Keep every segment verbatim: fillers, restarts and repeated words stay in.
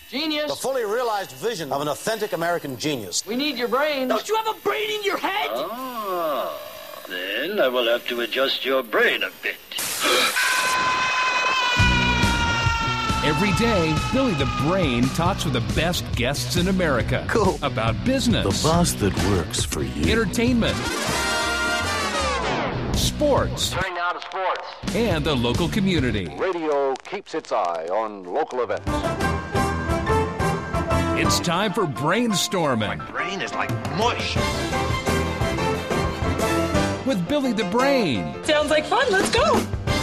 Genius. The fully realized vision of an authentic American genius. We need your brain. Don't you have a brain in your head? Ah, then I will have to adjust your brain a bit. Every day, Billy the Brain talks with the best guests in America. Cool. About business. The boss that works for you. Entertainment. Sports. Turning now to sports. And the local community. Radio keeps its eye on local events. It's time for Brainstorming. My brain is like mush. With Billy the Brain. Sounds like fun. Let's go.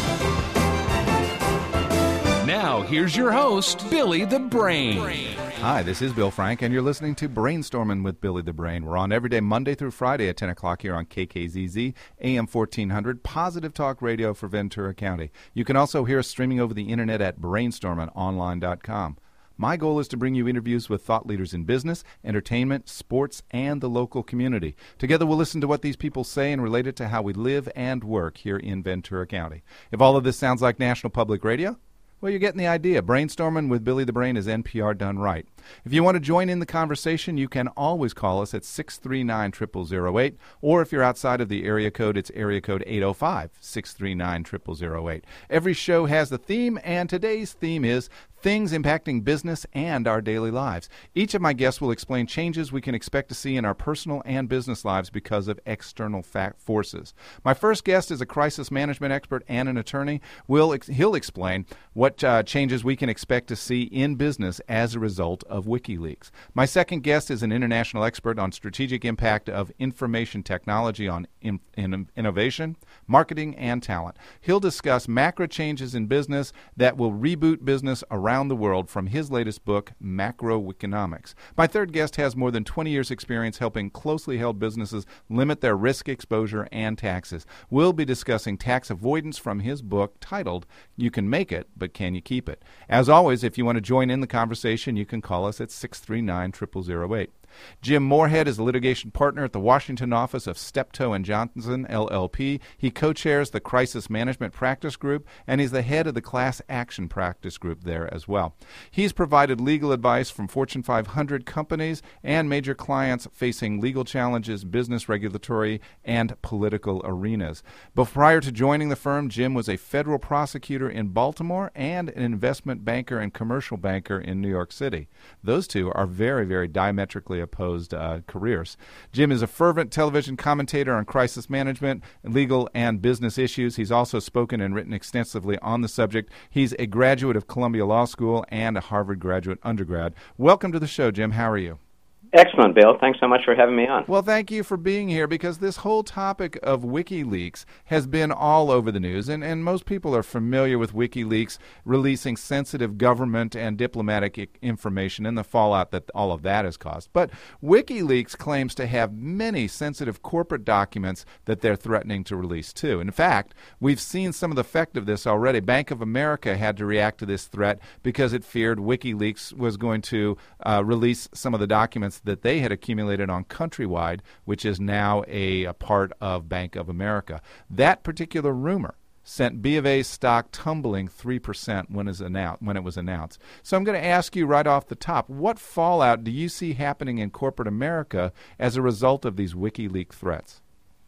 Now, here's your host, Billy the Brain. Hi, this is Bill Frank, and you're listening to Brainstorming with Billy the Brain. We're on every day, Monday through Friday at ten o'clock here on K K Z Z, A M fourteen hundred, Positive Talk Radio for Ventura County. You can also hear us streaming over the internet at brainstorming online dot com. My goal is to bring you interviews with thought leaders in business, entertainment, sports, and the local community. Together we'll listen to what these people say and relate it to how we live and work here in Ventura County. If all of this sounds like National Public Radio, well, you're getting the idea. Brainstorming with Billy the Brain is N P R done right. If you want to join in the conversation, you can always call us at six three nine, zero zero zero eight, or if you're outside of the area code, it's area code eight oh five, six three nine, zero zero zero eight. Every show has a theme, and today's theme is things impacting business and our daily lives. Each of my guests will explain changes we can expect to see in our personal and business lives because of external fact forces. My first guest is a crisis management expert and an attorney. We'll ex- he'll explain what uh, changes we can expect to see in business as a result of WikiLeaks. My second guest is an international expert on strategic impact of information technology on in, in, innovation, marketing, and talent. He'll discuss macro changes in business that will reboot business around the world from his latest book, Macroeconomics. My third guest has more than twenty years' experience helping closely held businesses limit their risk exposure and taxes. We'll be discussing tax avoidance from his book titled, You Can Make It, But Can You Keep It? As always, if you want to join in the conversation, you can call us at six three nine, zero zero zero eight. Jim Moorhead is a litigation partner at the Washington office of Steptoe and Johnson, L L P. He co-chairs the Crisis Management Practice Group, and he's the head of the Class Action Practice Group there as well. He's provided legal advice from Fortune five hundred companies and major clients facing legal challenges, business, regulatory, and political arenas. But prior to joining the firm, Jim was a federal prosecutor in Baltimore and an investment banker and commercial banker in New York City. Those two are very, very diametrically opposed uh, careers. Jim is a fervent television commentator on crisis management, legal, and business issues. He's also spoken and written extensively on the subject. He's a graduate of Columbia Law School and a Harvard graduate undergrad. Welcome to the show, Jim. How are you? Excellent, Bill. Thanks so much for having me on. Well, thank you for being here, because this whole topic of WikiLeaks has been all over the news, and, and most people are familiar with WikiLeaks releasing sensitive government and diplomatic I- information and the fallout that all of that has caused. But WikiLeaks claims to have many sensitive corporate documents that they're threatening to release, too. In fact, we've seen some of the effect of this already. Bank of America had to react to this threat because it feared WikiLeaks was going to uh, release some of the documents that they had accumulated on Countrywide, which is now a, a part of Bank of America. That particular rumor sent B of A's stock tumbling three percent when, is announced, when it was announced. So I'm going to ask you right off the top, what fallout do you see happening in corporate America as a result of these WikiLeaks threats?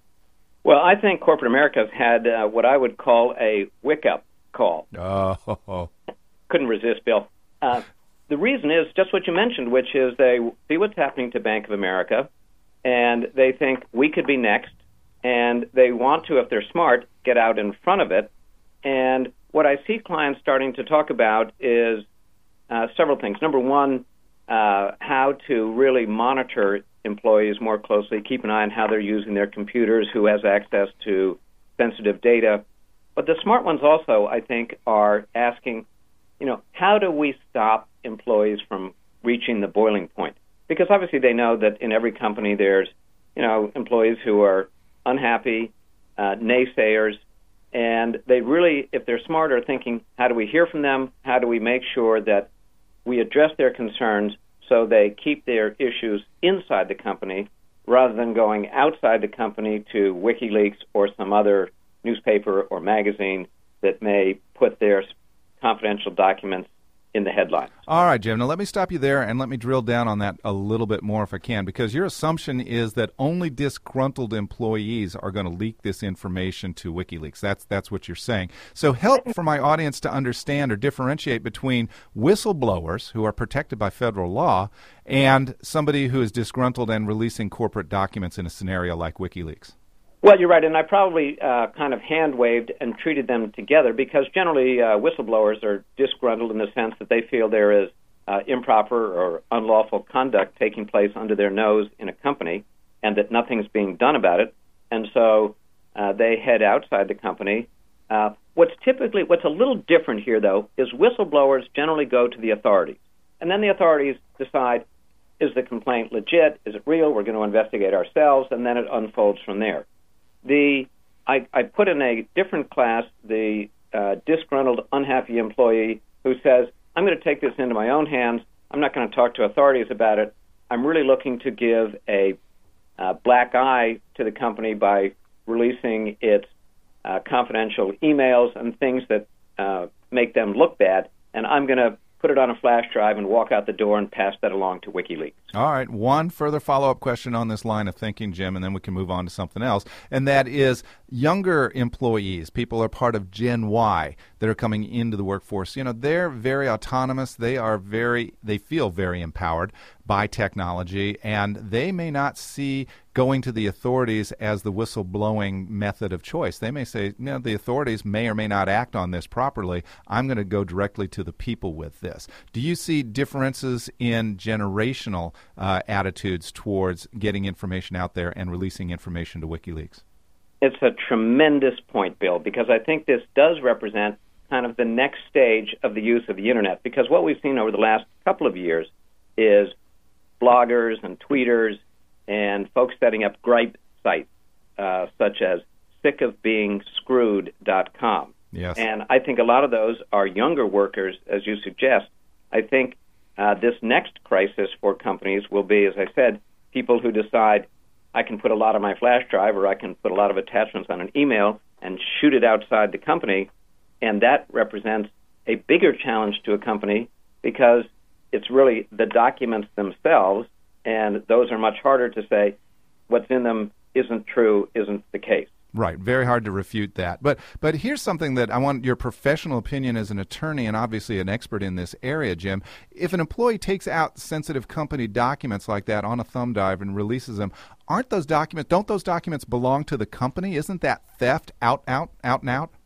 Well, I think corporate America has had uh, what I would call a wick-up call. Oh. Couldn't resist, Bill. Uh, The reason is just what you mentioned, which is they see what's happening to Bank of America, and they think we could be next, and they want to, if they're smart, get out in front of it. And what I see clients starting to talk about is uh, several things. Number one, uh, how to really monitor employees more closely, keep an eye on how they're using their computers, who has access to sensitive data. But the smart ones also, I think, are asking, you know, how do we stop employees from reaching the boiling point? Because obviously they know that in every company there's, you know, employees who are unhappy, uh, naysayers, and they really, if they're smart, are thinking, how do we hear from them? How do we make sure that we address their concerns so they keep their issues inside the company rather than going outside the company to WikiLeaks or some other newspaper or magazine that may put their confidential documents in the headlines. All right, Jim. Now, let me stop you there and let me drill down on that a little bit more if I can, because your assumption is that only disgruntled employees are going to leak this information to WikiLeaks. That's that's what you're saying. So help for my audience to understand or differentiate between whistleblowers, who are protected by federal law, and somebody who is disgruntled and releasing corporate documents in a scenario like WikiLeaks. Well, you're right, and I probably uh, kind of hand-waved and treated them together because generally uh, whistleblowers are disgruntled in the sense that they feel there is uh, improper or unlawful conduct taking place under their nose in a company and that nothing's being done about it, and so uh, they head outside the company. Uh, what's typically, what's a little different here, though, is whistleblowers generally go to the authorities, and then the authorities decide, is the complaint legit, is it real, we're going to investigate ourselves, and then it unfolds from there. The I, I put in a different class the uh, disgruntled, unhappy employee who says, I'm going to take this into my own hands. I'm not going to talk to authorities about it. I'm really looking to give a uh, black eye to the company by releasing its uh, confidential emails and things that uh, make them look bad, and I'm going to put it on a flash drive and walk out the door and pass that along to WikiLeaks. All right. One further follow-up question on this line of thinking, Jim, and then we can move on to something else, and that is younger employees, people are part of Gen Y that are coming into the workforce. You know, they're very autonomous. They are very, they feel very empowered by technology, and they may not see going to the authorities as the whistleblowing method of choice. They may say, no, the authorities may or may not act on this properly. I'm going to go directly to the people with this. Do you see differences in generational uh, attitudes towards getting information out there and releasing information to WikiLeaks? It's a tremendous point, Bill, because I think this does represent kind of the next stage of the use of the Internet, because what we've seen over the last couple of years is bloggers and tweeters and folks setting up gripe sites uh, such as sick of being screwed dot com. Yes. And I think a lot of those are younger workers, as you suggest. I think uh, this next crisis for companies will be, as I said, people who decide I can put a lot on my flash drive or I can put a lot of attachments on an email and shoot it outside the company, and that represents a bigger challenge to a company because it's really the documents themselves, and those are much harder to say what's in them isn't true, isn't the case. Right. Very hard to refute that. But but here's something that I want your professional opinion as an attorney and obviously an expert in this area, Jim. If an employee takes out sensitive company documents like that on a thumb drive and releases them, aren't those documents, don't those documents belong to the company? Isn't that theft out, out, out and out?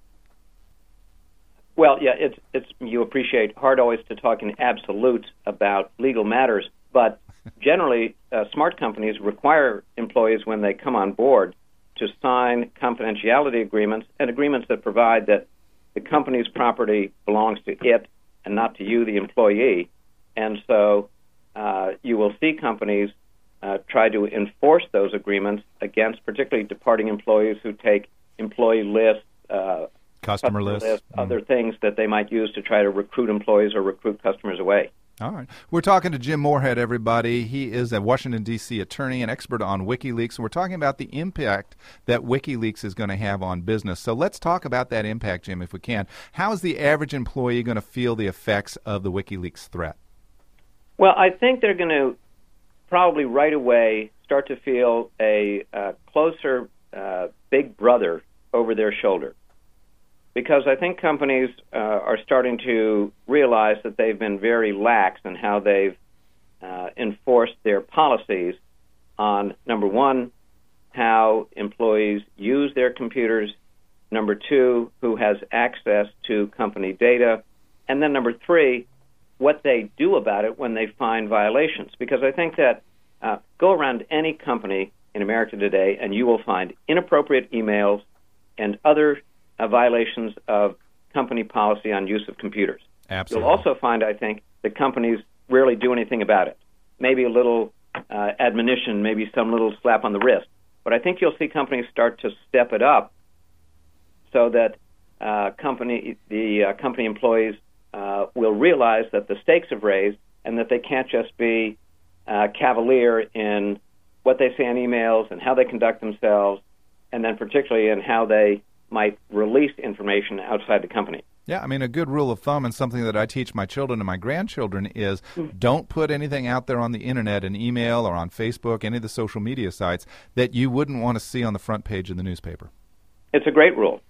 Well, yeah, it's, it's you appreciate hard always to talk in absolutes about legal matters, but generally uh, smart companies require employees when they come on board to sign confidentiality agreements and agreements that provide that the company's property belongs to it and not to you, the employee. And so uh, you will see companies uh, try to enforce those agreements against particularly departing employees who take employee lists, uh, customer, customer lists, lists mm. other things that they might use to try to recruit employees or recruit customers away. All right. We're talking to Jim Morehead, everybody. He is a Washington, D C attorney and expert on WikiLeaks. We're talking about the impact that WikiLeaks is going to have on business. So let's talk about that impact, Jim, if we can. How is the average employee going to feel the effects of the WikiLeaks threat? Well, I think they're going to probably right away start to feel a uh, closer uh, big brother over their shoulder. Because I think companies uh, are starting to realize that they've been very lax in how they've uh, enforced their policies on, number one, how employees use their computers, number two, who has access to company data, and then number three, what they do about it when they find violations. Because I think that uh, go around any company in America today and you will find inappropriate emails and other Uh, violations of company policy on use of computers. Absolutely. You'll also find, I think, that companies rarely do anything about it. Maybe a little uh, admonition, maybe some little slap on the wrist. But I think you'll see companies start to step it up so that uh, company the uh, company employees uh, will realize that the stakes have raised and that they can't just be uh, cavalier in what they say on emails and how they conduct themselves, and then particularly in how they might release information outside the company. Yeah, I mean, a good rule of thumb and something that I teach my children and my grandchildren is don't put anything out there on the internet, an email or on Facebook, any of the social media sites, that you wouldn't want to see on the front page of the newspaper. It's a great rule.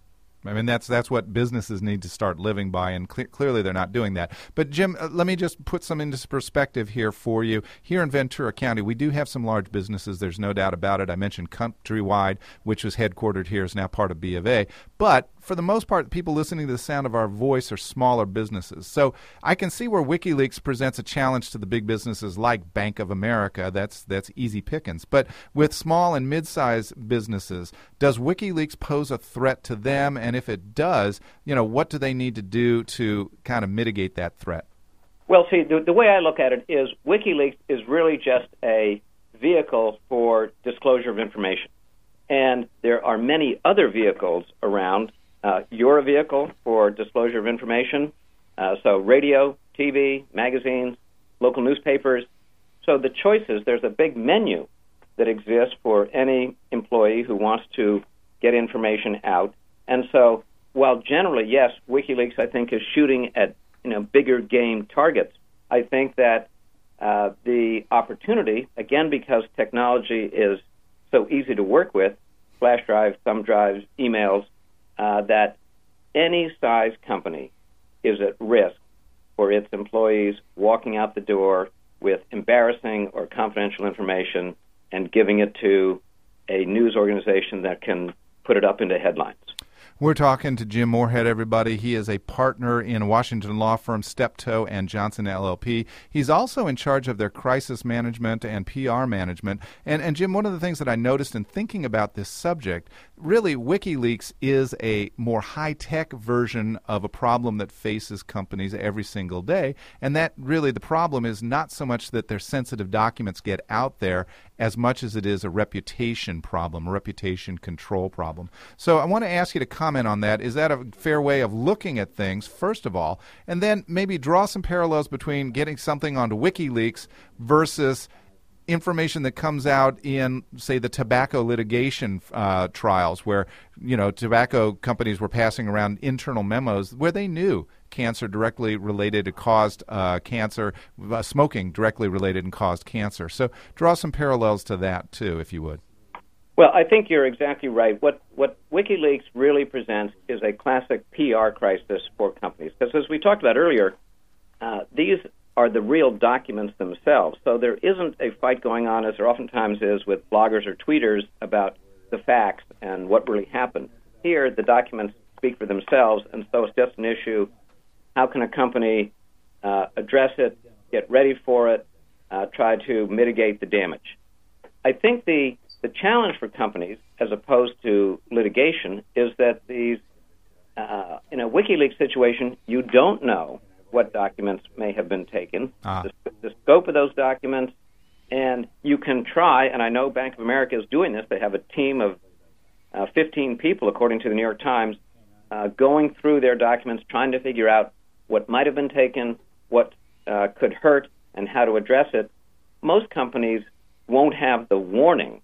I mean, that's that's what businesses need to start living by, and cl- clearly they're not doing that. But, Jim, uh, let me just put some into perspective here for you. Here in Ventura County, we do have some large businesses. There's no doubt about it. I mentioned Countrywide, which was headquartered here, is now part of B of A. But for the most part, people listening to the sound of our voice are smaller businesses. So I can see where WikiLeaks presents a challenge to the big businesses like Bank of America. That's that's easy pickings. But with small and mid-sized businesses, does WikiLeaks pose a threat to them? And if it does, you know, what do they need to do to kind of mitigate that threat? Well, see, the, the way I look at it is WikiLeaks is really just a vehicle for disclosure of information. And there are many other vehicles around. Uh, you're a vehicle for disclosure of information. Uh, so radio, T V, magazines, local newspapers. So the choices, there's a big menu that exists for any employee who wants to get information out. And so while generally, yes, WikiLeaks, I think, is shooting at you know bigger game targets, I think that uh, the opportunity, again, because technology is so easy to work with, flash drives, thumb drives, emails, uh, that any size company is at risk for its employees walking out the door with embarrassing or confidential information and giving it to a news organization that can put it up into headlines. We're talking to Jim Moorhead, everybody. He is a partner in Washington law firm Steptoe and Johnson L L P. He's also in charge of their crisis management and P R management. And, and Jim, one of the things that I noticed in thinking about this subject, really WikiLeaks is a more high-tech version of a problem that faces companies every single day. And that really, the problem is not so much that their sensitive documents get out there as much as it is a reputation problem, a reputation control problem. So I want to ask you to comment on that. Is that a fair way of looking at things, first of all? And then maybe draw some parallels between getting something onto WikiLeaks versus information that comes out in, say, the tobacco litigation uh, trials where, you know, tobacco companies were passing around internal memos where they knew cancer directly related and caused uh, cancer, uh, smoking directly related and caused cancer. So draw some parallels to that, too, if you would. Well, I think you're exactly right. What what WikiLeaks really presents is a classic P R crisis for companies. Because as we talked about earlier, uh, these are the real documents themselves. So there isn't a fight going on, as there oftentimes is with bloggers or tweeters, about the facts and what really happened. Here, the documents speak for themselves, and so it's just an issue. How can a company uh, address it, get ready for it, uh, try to mitigate the damage? I think the the challenge for companies, as opposed to litigation, is that these, uh, in a WikiLeaks situation, you don't know what documents may have been taken, ah. the, the scope of those documents, and you can try, and I know Bank of America is doing this, they have a team of uh, fifteen people, according to the New York Times, uh, going through their documents, trying to figure out what might have been taken, what uh, could hurt, and how to address it. Most companies won't have the warning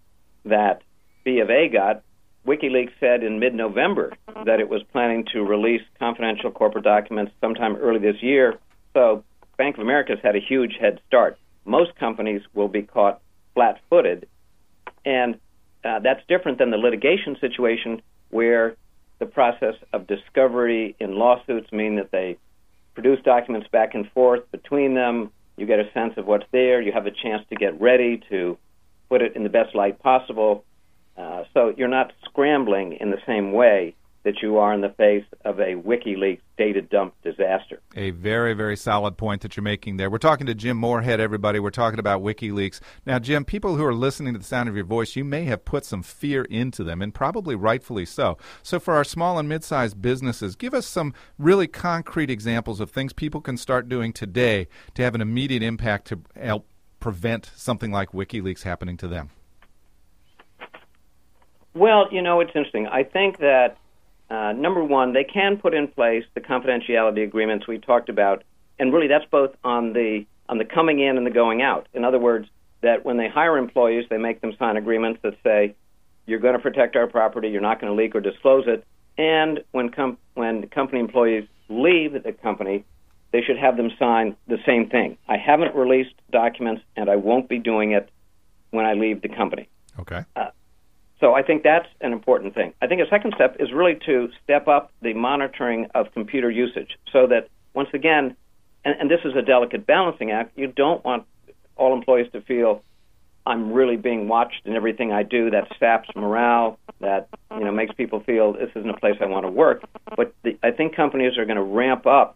that B of A got. WikiLeaks said in mid-November that it was planning to release confidential corporate documents sometime early this year. So Bank of America has had a huge head start. Most companies will be caught flat-footed, and uh, that's different than the litigation situation where the process of discovery in lawsuits mean that they produce documents back and forth between them. You get a sense of what's there. You have a chance to get ready to put it in the best light possible. Uh, so you're not scrambling in the same way that you are in the face of a WikiLeaks data dump disaster. A very, very solid point that you're making there. We're talking to Jim Moorhead, everybody. We're talking about WikiLeaks. Now, Jim, people who are listening to the sound of your voice, you may have put some fear into them, and probably rightfully so. So for our small and mid-sized businesses, give us some really concrete examples of things people can start doing today to have an immediate impact to help prevent something like WikiLeaks happening to them. Well, you know, it's interesting. I think that, uh, number one, they can put in place the confidentiality agreements we talked about, and really that's both on the on the coming in and the going out. In other words, that when they hire employees, they make them sign agreements that say, you're going to protect our property, you're not going to leak or disclose it, And when com- when company employees leave the company, they should have them sign the same thing. I haven't released documents, and I won't be doing it when I leave the company. Okay. Uh, so I think that's an important thing. I think a second step is really to step up the monitoring of computer usage so that, once again, and, and this is a delicate balancing act, you don't want all employees to feel I'm really being watched in everything I do. That saps morale, that you know makes people feel this isn't a place I want to work. But the, I think companies are going to ramp up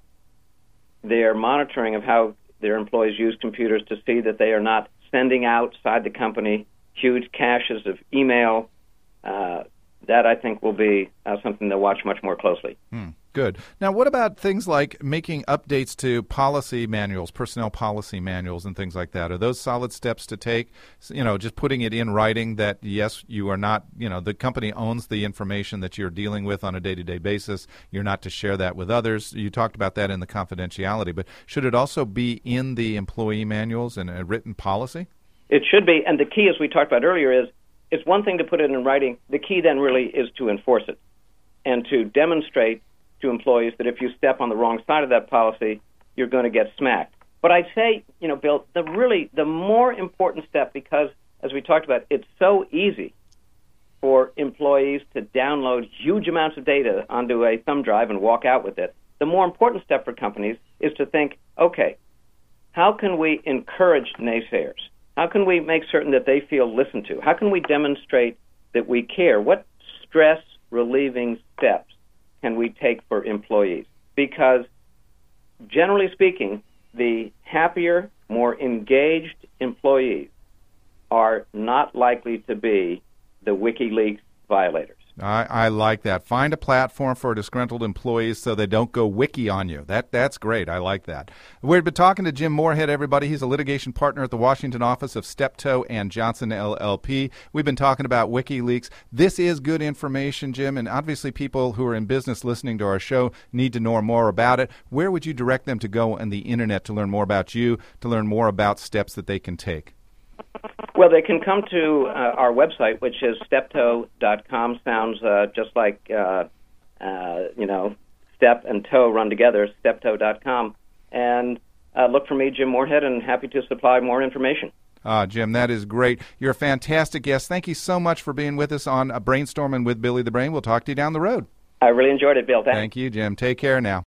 their monitoring of how their employees use computers to see that they are not sending outside the company huge caches of email. Uh, that, I think, will be uh, something they'll watch much more closely. Hmm. Good. Now, what about things like making updates to policy manuals, personnel policy manuals, and things like that? Are those solid steps to take? You know, just putting it in writing that, yes, you are not, you know, the company owns the information that you're dealing with on a day-to-day basis. You're not to share that with others. You talked about that in the confidentiality, but should it also be in the employee manuals and a written policy? It should be, and the key, as we talked about earlier, is it's one thing to put it in writing. The key then really is to enforce it and to demonstrate to employees that if you step on the wrong side of that policy, you're going to get smacked. But I'd say, you know, Bill, the really the more important step, because as we talked about, it's so easy for employees to download huge amounts of data onto a thumb drive and walk out with it. The more important step for companies is to think, okay, how can we encourage naysayers? How can we make certain that they feel listened to? How can we demonstrate that we care? What stress-relieving steps can we take for employees? Because generally speaking, the happier, more engaged employees are not likely to be the WikiLeaks violators. I, I like that. Find a platform for disgruntled employees so they don't go wiki on you. That That's great. I like that. We've been talking to Jim Moorhead, everybody. He's a litigation partner at the Washington office of Steptoe and Johnson L L P. We've been talking about WikiLeaks. This is good information, Jim, and obviously people who are in business listening to our show need to know more about it. Where would you direct them to go on the Internet to learn more about you, to learn more about steps that they can take? Well, they can come to uh, our website, which is steptoe dot com. Sounds uh, just like, uh, uh, you know, step and toe run together, steptoe dot com. And uh, look for me, Jim Moorhead, and happy to supply more information. Ah, Jim, that is great. You're a fantastic guest. Thank you so much for being with us on uh, Brainstorming with Billy the Brain. We'll talk to you down the road. I really enjoyed it, Bill. Thanks. Thank you, Jim. Take care now.